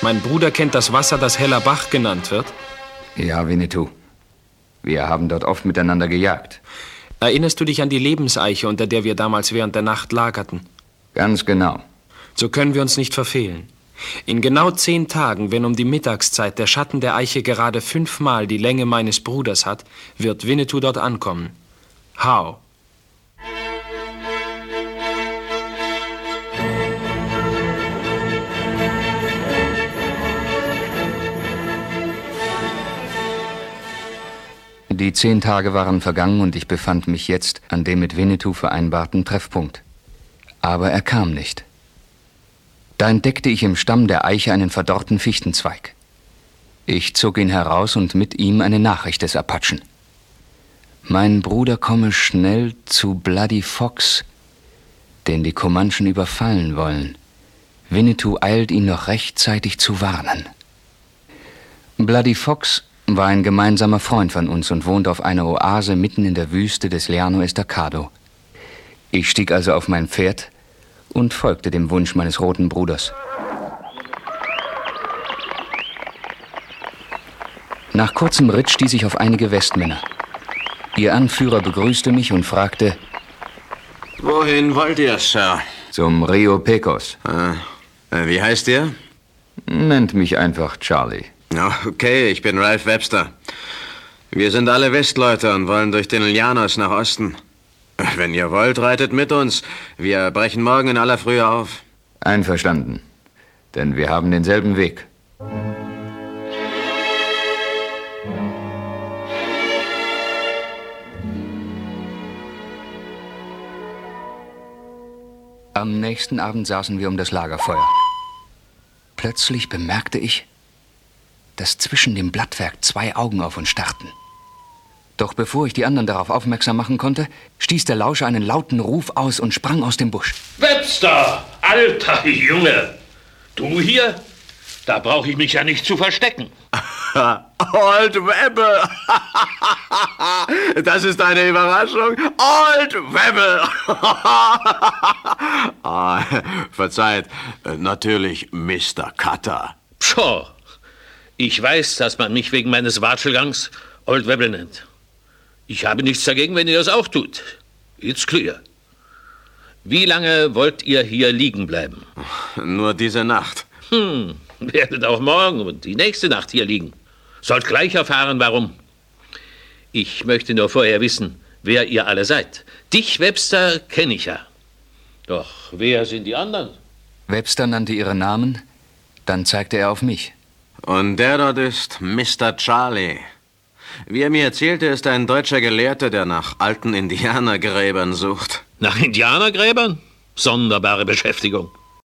Mein Bruder kennt das Wasser, das Heller Bach genannt wird. Ja, Winnetou. Wir haben dort oft miteinander gejagt. Erinnerst du dich an die Lebenseiche, unter der wir damals während der Nacht lagerten? Ganz genau. So können wir uns nicht verfehlen. In genau 10 Tagen, wenn um die Mittagszeit der Schatten der Eiche gerade 5-mal die Länge meines Bruders hat, wird Winnetou dort ankommen. How? Die 10 Tage waren vergangen und ich befand mich jetzt an dem mit Winnetou vereinbarten Treffpunkt. Aber er kam nicht. Da entdeckte ich im Stamm der Eiche einen verdorrten Fichtenzweig. Ich zog ihn heraus und mit ihm eine Nachricht des Apachen. Mein Bruder komme schnell zu Bloody Fox, den die Comanchen überfallen wollen. Winnetou eilt ihn noch rechtzeitig zu warnen. Bloody Fox war ein gemeinsamer Freund von uns und wohnt auf einer Oase mitten in der Wüste des Llano Estacado. Ich stieg also auf mein Pferd und folgte dem Wunsch meines roten Bruders. Nach kurzem Ritt stieß ich auf einige Westmänner. Ihr Anführer begrüßte mich und fragte: Wohin wollt ihr, Sir? Zum Rio Pecos. Wie heißt ihr? Nennt mich einfach Charlie. Okay, ich bin Ralph Webster. Wir sind alle Westleute und wollen durch den Llanos nach Osten. Wenn ihr wollt, reitet mit uns. Wir brechen morgen in aller Frühe auf. Einverstanden. Denn wir haben denselben Weg. Am nächsten Abend saßen wir um das Lagerfeuer. Plötzlich bemerkte ich, dass zwischen dem Blattwerk 2 Augen auf uns starrten. Doch bevor ich die anderen darauf aufmerksam machen konnte, stieß der Lauscher einen lauten Ruf aus und sprang aus dem Busch. Webster, alter Junge! Du hier? Da brauche ich mich ja nicht zu verstecken. Old Webber! Das ist eine Überraschung. Old Webber! Verzeiht, natürlich Mr. Cutter. Pschoh, ich weiß, dass man mich wegen meines Watschelgangs Old Webber nennt. Ich habe nichts dagegen, wenn ihr das auch tut. It's clear. Wie lange wollt ihr hier liegen bleiben? Nur diese Nacht. Werdet auch morgen und die nächste Nacht hier liegen. Sollt gleich erfahren, warum. Ich möchte nur vorher wissen, wer ihr alle seid. Dich, Webster, kenne ich ja. Doch wer sind die anderen? Webster nannte ihre Namen, dann zeigte er auf mich. Und der dort ist Mr. Charlie. Wie er mir erzählte, ist ein deutscher Gelehrter, der nach alten Indianergräbern sucht. Nach Indianergräbern? Sonderbare Beschäftigung.